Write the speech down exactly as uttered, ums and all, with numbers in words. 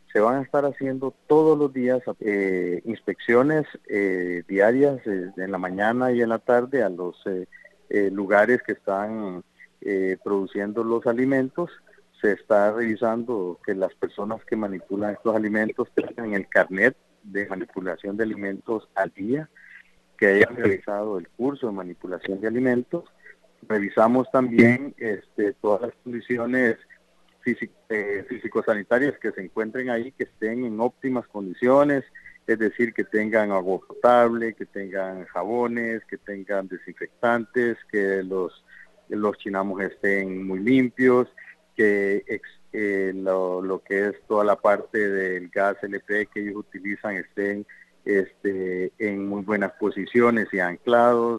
se van a estar haciendo todos los días eh, inspecciones eh, diarias eh, en la mañana y en la tarde a los eh, eh, lugares que están eh, produciendo los alimentos. Se está revisando que las personas que manipulan estos alimentos tengan el carnet de manipulación de alimentos al día, que hayan realizado el curso de manipulación de alimentos. Revisamos también este, todas las condiciones físico, eh, físico-sanitarias que se encuentren ahí, que estén en óptimas condiciones, es decir, que tengan agua potable, que tengan jabones, que tengan desinfectantes, que los, los chinamos estén muy limpios, que ex, eh, lo, lo que es toda la parte del gas L P que ellos utilizan estén este, en muy buenas posiciones y anclados.